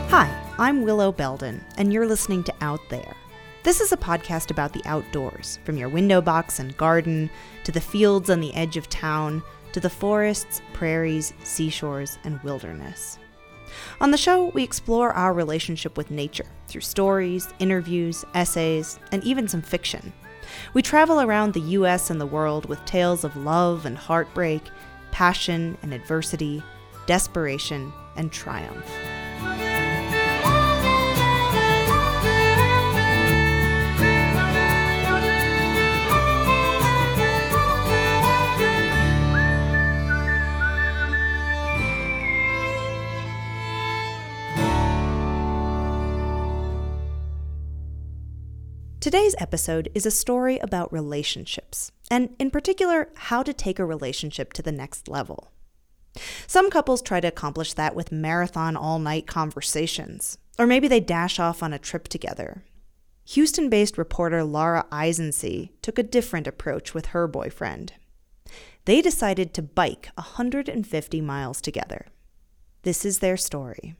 Hi, I'm Willow Belden, and you're listening to Out There. This is a podcast about the outdoors, from your window box and garden, to the fields on the edge of town, to the forests, prairies, seashores, and wilderness. On the show, we explore our relationship with nature through stories, interviews, essays, and even some fiction. We travel around the U.S. and the world with tales of love and heartbreak, passion and adversity, desperation and triumph. Today's episode is a story about relationships, and in particular, how to take a relationship to the next level. Some couples try to accomplish that with marathon all-night conversations, or maybe they dash off on a trip together. Houston-based reporter Laura Eisensee took a different approach with her boyfriend. They decided to bike 150 miles together. This is their story.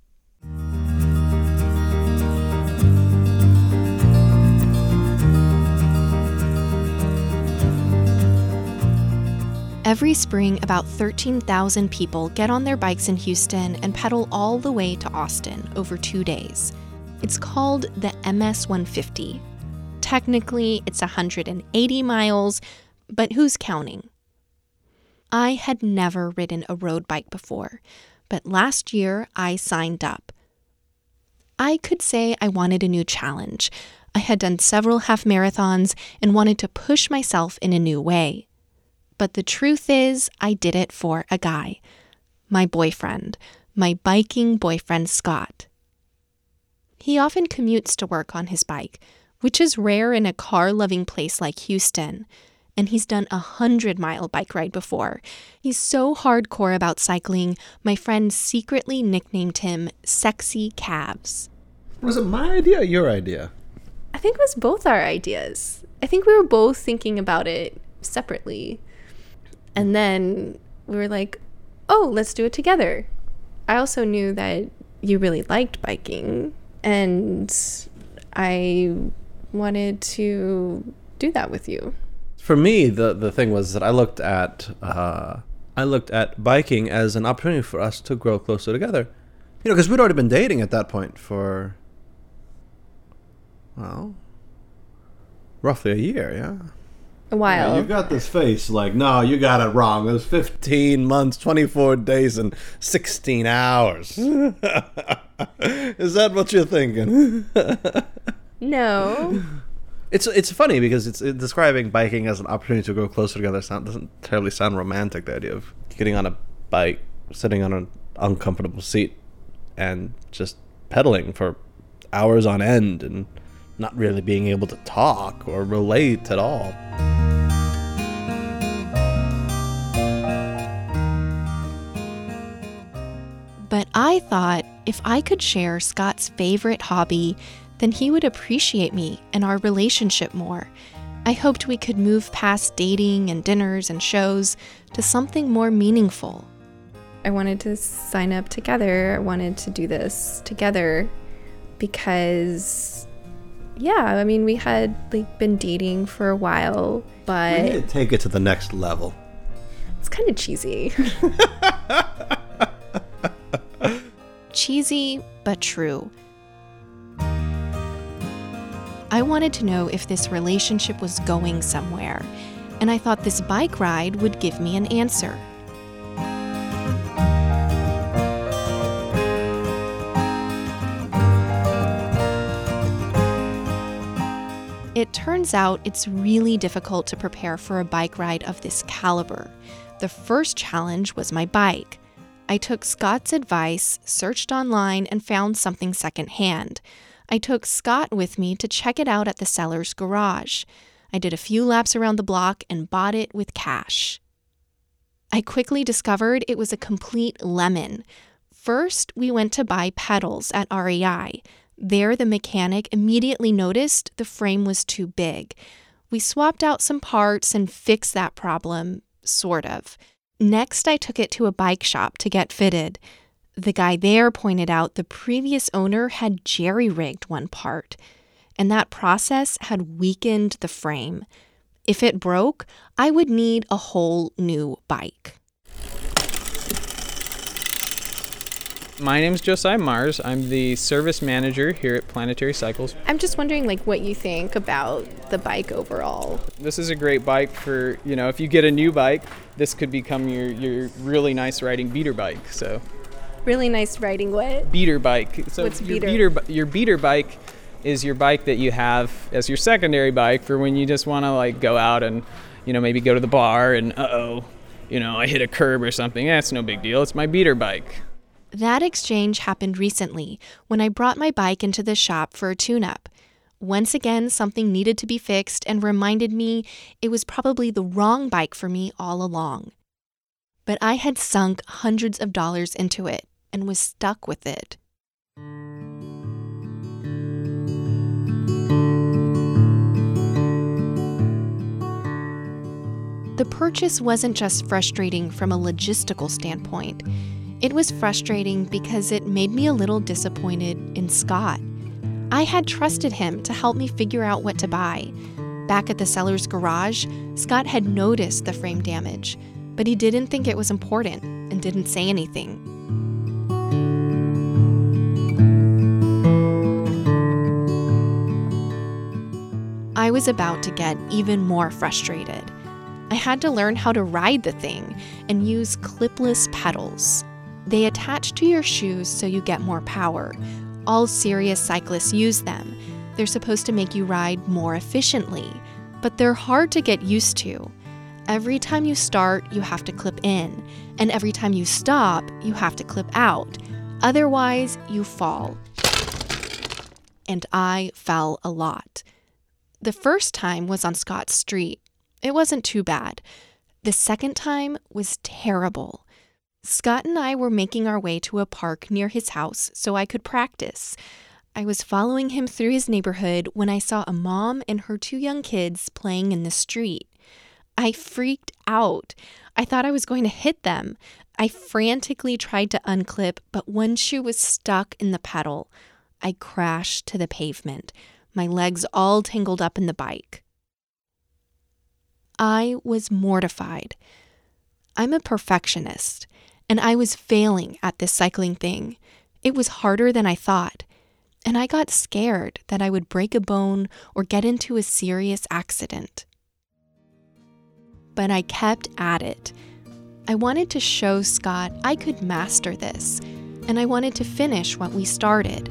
Every spring, about 13,000 people get on their bikes in Houston and pedal all the way to Austin over 2 days. It's called the MS 150. Technically, it's 180 miles, but who's counting? I had never ridden a road bike before, but last year I signed up. I could say I wanted a new challenge. I had done several half marathons and wanted to push myself in a new way. But the truth is, I did it for a guy. My boyfriend. My biking boyfriend, Scott. He often commutes to work on his bike, which is rare in a car-loving place like Houston. And he's done a 100-mile bike ride before. He's so hardcore about cycling, my friend secretly nicknamed him Sexy Calves. Was it my idea or your idea? I think it was both our ideas. I think we were both thinking about it separately. And then we were like, oh, let's do it together. I also knew that you really liked biking, and I wanted to do that with you. For me, the thing was that I looked at biking as an opportunity for us to grow closer together. You know, because we'd already been dating at that point for, well, roughly a year, yeah. A while. Yeah, you got this face like, no, you got it wrong. It was 15 months, 24 days, and 16 hours. Is that what you're thinking? No. It's funny because it's describing biking as an opportunity to grow closer together doesn't terribly sound romantic, the idea of getting on a bike, sitting on an uncomfortable seat, and just pedaling for hours on end and not really being able to talk or relate at all. But I thought if I could share Scott's favorite hobby, then he would appreciate me and our relationship more. I hoped we could move past dating and dinners and shows to something more meaningful. I wanted to sign up together. I wanted to do this together because, yeah, I mean, we had been dating for a while, but... We need to take it to the next level. It's kind of cheesy. Cheesy, but true. I wanted to know if this relationship was going somewhere, and I thought this bike ride would give me an answer. It turns out it's really difficult to prepare for a bike ride of this caliber. The first challenge was my bike. I took Scott's advice, searched online, and found something secondhand. I took Scott with me to check it out at the seller's garage. I did a few laps around the block and bought it with cash. I quickly discovered it was a complete lemon. First, we went to buy pedals at REI. There, the mechanic immediately noticed the frame was too big. We swapped out some parts and fixed that problem, sort of. Next, I took it to a bike shop to get fitted. The guy there pointed out the previous owner had jerry-rigged one part, and that process had weakened the frame. If it broke, I would need a whole new bike. My name's Josiah Mars. I'm the service manager here at Planetary Cycles. I'm just wondering, like, what you think about the bike overall. This is a great bike for, if you get a new bike, this could become your really nice riding beater bike. So, Really nice riding what? beater bike. So What's your beater? Your beater bike is your bike that you have as your secondary bike for when you just want to like go out and, maybe go to the bar and I hit a curb or something. That's no big deal. It's my beater bike. That exchange happened recently when I brought my bike into the shop for a tune-up. Once again, something needed to be fixed and reminded me it was probably the wrong bike for me all along. But I had sunk hundreds of dollars into it and was stuck with it. The purchase wasn't just frustrating from a logistical standpoint. It was frustrating because it made me a little disappointed in Scott. I had trusted him to help me figure out what to buy. Back at the seller's garage, Scott had noticed the frame damage, but he didn't think it was important and didn't say anything. I was about to get even more frustrated. I had to learn how to ride the thing and use clipless pedals. They attach to your shoes so you get more power. All serious cyclists use them. They're supposed to make you ride more efficiently, but they're hard to get used to. Every time you start, you have to clip in, and every time you stop, you have to clip out. Otherwise, you fall. And I fell a lot. The first time was on Scott's street. It wasn't too bad. The second time was terrible. Scott and I were making our way to a park near his house so I could practice. I was following him through his neighborhood when I saw a mom and her 2 young kids playing in the street. I freaked out. I thought I was going to hit them. I frantically tried to unclip, but one shoe was stuck in the pedal. I crashed to the pavement, my legs all tangled up in the bike. I was mortified. I'm a perfectionist, and I was failing at this cycling thing. It was harder than I thought, and I got scared that I would break a bone or get into a serious accident. But I kept at it. I wanted to show Scott I could master this, and I wanted to finish what we started.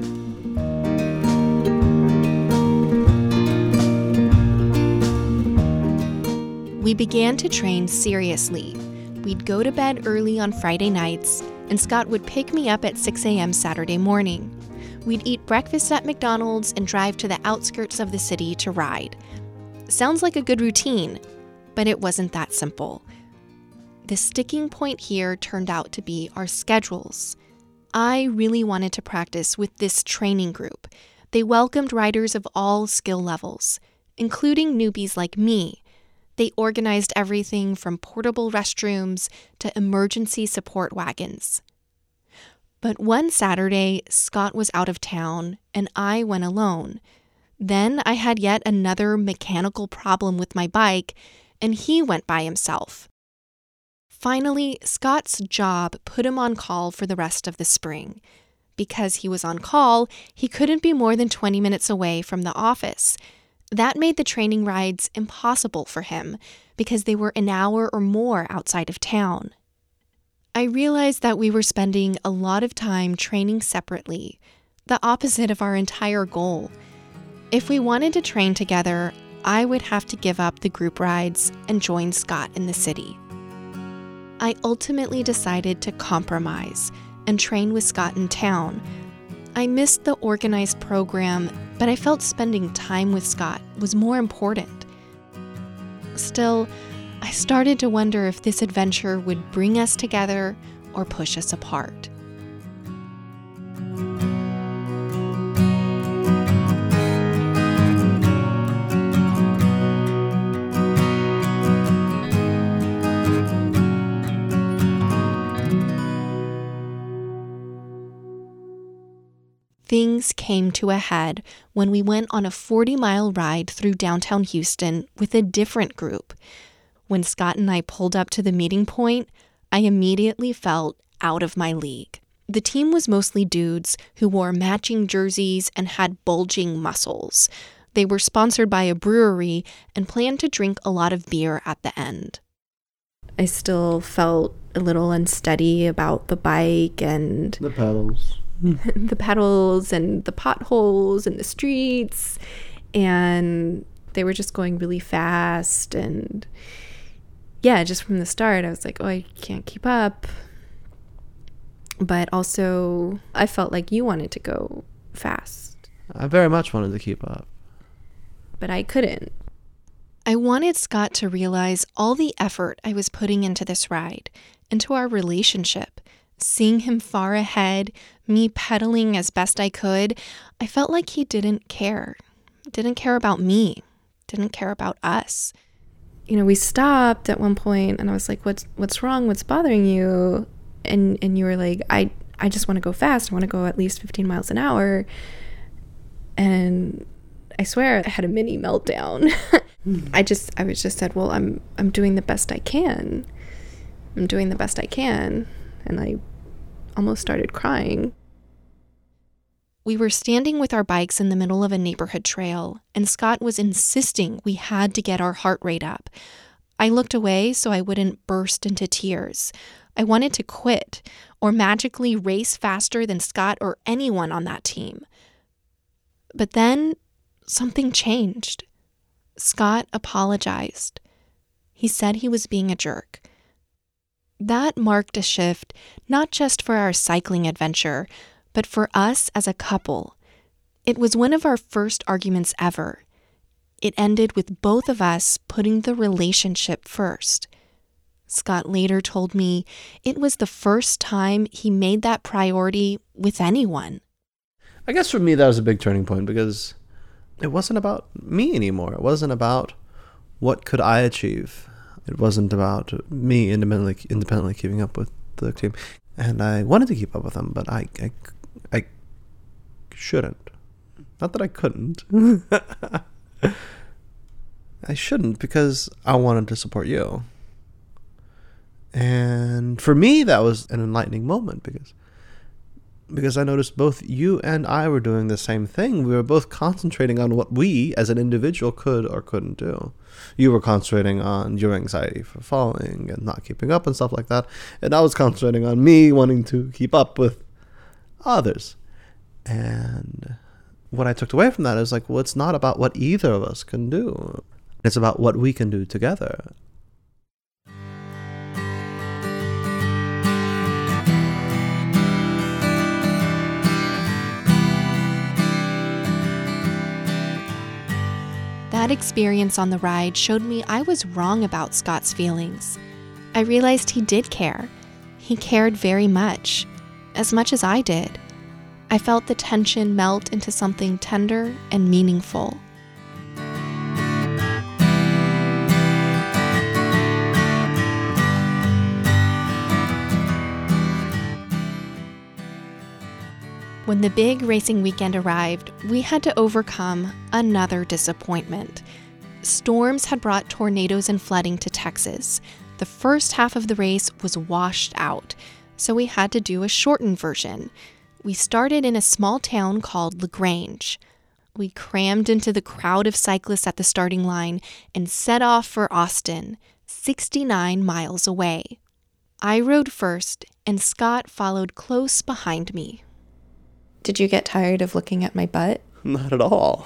We began to train seriously. We'd go to bed early on Friday nights, and Scott would pick me up at 6 a.m. Saturday morning. We'd eat breakfast at McDonald's and drive to the outskirts of the city to ride. Sounds like a good routine, but it wasn't that simple. The sticking point here turned out to be our schedules. I really wanted to practice with this training group. They welcomed riders of all skill levels, including newbies like me. They organized everything from portable restrooms to emergency support wagons. But one Saturday, Scott was out of town and I went alone. Then I had yet another mechanical problem with my bike, and he went by himself. Finally, Scott's job put him on call for the rest of the spring. Because he was on call, he couldn't be more than 20 minutes away from the office. That made the training rides impossible for him because they were an hour or more outside of town. I realized that we were spending a lot of time training separately, the opposite of our entire goal. If we wanted to train together, I would have to give up the group rides and join Scott in the city. I ultimately decided to compromise and train with Scott in town. I missed the organized program, but I felt spending time with Scott was more important. Still, I started to wonder if this adventure would bring us together or push us apart. Things came to a head when we went on a 40-mile ride through downtown Houston with a different group. When Scott and I pulled up to the meeting point, I immediately felt out of my league. The team was mostly dudes who wore matching jerseys and had bulging muscles. They were sponsored by a brewery and planned to drink a lot of beer at the end. I still felt a little unsteady about the bike and The pedals. the pedals and the potholes and the streets, and they were just going really fast. And yeah, just from the start I was like, oh, I can't keep up. But also I felt like you wanted to go fast, I very much wanted to keep up. but I couldn't. I wanted Scott to realize all the effort I was putting into this ride, into our relationship. Seeing him far ahead, me pedaling as best I could, I felt like he didn't care. Didn't care about me. Didn't care about us. You know, we stopped at one point and I was like, what's wrong? What's bothering you? And you were like, I just want to go fast. I want to go at least 15 miles an hour. And I swear I had a mini meltdown. I was just said, well, I'm doing the best I can. I'm doing the best I can. And I almost started crying. We were standing with our bikes in the middle of a neighborhood trail, and Scott was insisting we had to get our heart rate up. I looked away so I wouldn't burst into tears. I wanted to quit or magically race faster than Scott or anyone on that team. But then something changed. Scott apologized. He said he was being a jerk. That marked a shift, not just for our cycling adventure, but for us as a couple. It was one of our first arguments ever. It ended with both of us putting the relationship first. Scott later told me it was the first time he made that priority with anyone. I guess for me that was a big turning point because it wasn't about me anymore. It wasn't about what could I achieve. It wasn't about me independently keeping up with the team. And I wanted to keep up with them, but I shouldn't. Not that I couldn't. I shouldn't because I wanted to support you. And for me, that was an enlightening moment because I noticed both you and I were doing the same thing. We were both concentrating on what we as an individual could or couldn't do. You were concentrating on your anxiety for falling and not keeping up and stuff like that. And I was concentrating on me wanting to keep up with others. And what I took away from that is like, well, it's not about what either of us can do. It's about what we can do together. That experience on the ride showed me I was wrong about Scott's feelings. I realized he did care. He cared very much as I did. I felt the tension melt into something tender and meaningful. When the big racing weekend arrived, we had to overcome another disappointment. Storms had brought tornadoes and flooding to Texas. The first half of the race was washed out, so we had to do a shortened version. We started in a small town called LaGrange. We crammed into the crowd of cyclists at the starting line and set off for Austin, 69 miles away. I rode first, and Scott followed close behind me. Did you get tired of looking at my butt? Not at all.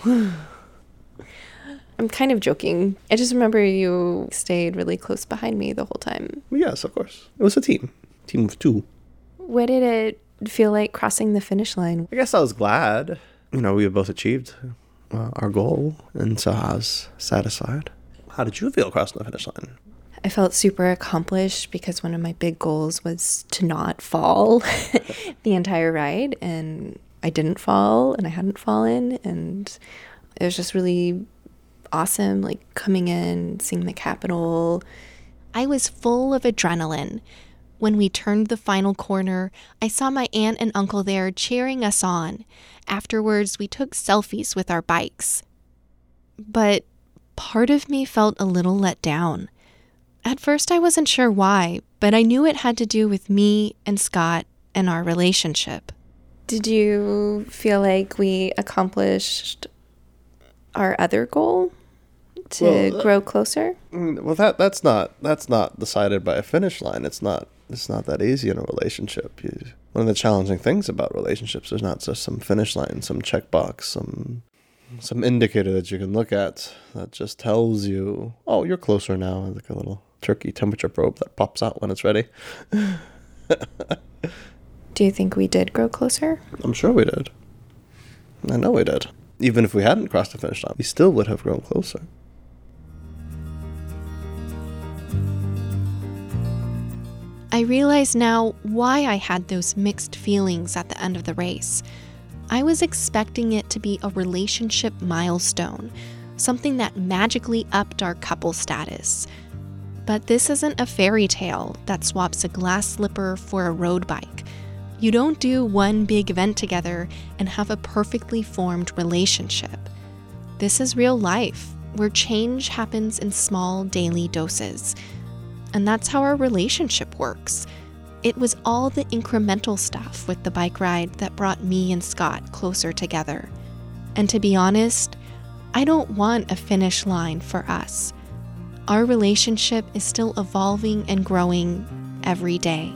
I'm kind of joking. I just remember you stayed really close behind me the whole time. Yes, of course. It was a team of two. What did it feel like crossing the finish line? I guess I was glad. We have both achieved our goal, and so I was satisfied. How did you feel crossing the finish line? I felt super accomplished because one of my big goals was to not fall the entire ride, and I didn't fall and I hadn't fallen, and it was just really awesome, like coming in, seeing the Capitol. I was full of adrenaline. When we turned the final corner, I saw my aunt and uncle there cheering us on. Afterwards, we took selfies with our bikes. But part of me felt a little let down. At first, I wasn't sure why, but I knew it had to do with me and Scott and our relationship. Did you feel like we accomplished our other goal to grow closer? Well, that's not decided by a finish line. It's not that easy in a relationship. One of the challenging things about relationships is not just some finish line, some checkbox, some indicator that you can look at that just tells you, oh, you're closer now, like a little turkey temperature probe that pops out when it's ready. Do you think we did grow closer? I'm sure we did. I know we did. Even if we hadn't crossed the finish line, we still would have grown closer. I realize now why I had those mixed feelings at the end of the race. I was expecting it to be a relationship milestone, something that magically upped our couple status. But this isn't a fairy tale that swaps a glass slipper for a road bike. You don't do one big event together and have a perfectly formed relationship. This is real life, where change happens in small daily doses. And that's how our relationship works. It was all the incremental stuff with the bike ride that brought me and Scott closer together. And to be honest, I don't want a finish line for us. Our relationship is still evolving and growing every day.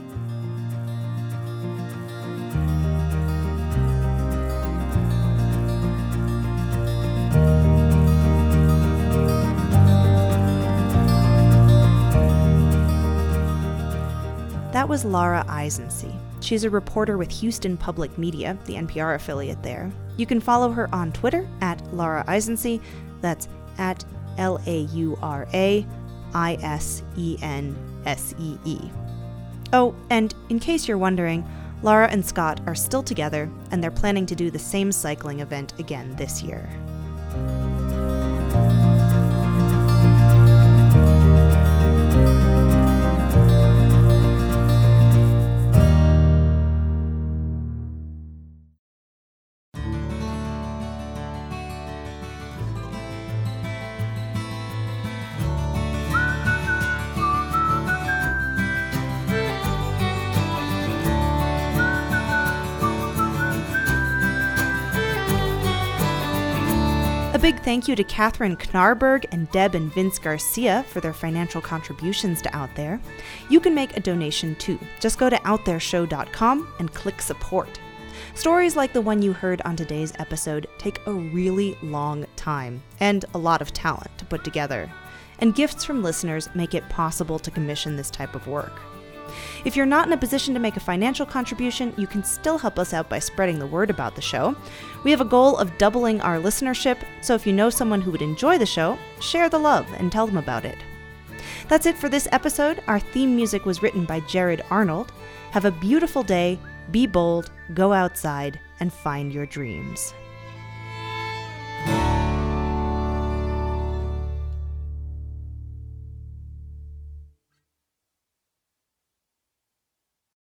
That was Laura Eisensee. She's a reporter with Houston Public Media, the NPR affiliate there. You can follow her on Twitter at Laura Eisensee. That's at LauraIsensee. Oh, and in case you're wondering, Laura and Scott are still together, and they're planning to do the same cycling event again this year. A big thank you to Catherine Knarberg and Deb and Vince Garcia for their financial contributions to Out There. You can make a donation too. Just go to OutThereShow.com and click support. Stories like the one you heard on today's episode take a really long time and a lot of talent to put together. And gifts from listeners make it possible to commission this type of work. If you're not in a position to make a financial contribution, you can still help us out by spreading the word about the show. We have a goal of doubling our listenership, so if you know someone who would enjoy the show, share the love and tell them about it. That's it for this episode. Our theme music was written by Jared Arnold. Have a beautiful day, be bold, go outside, and find your dreams.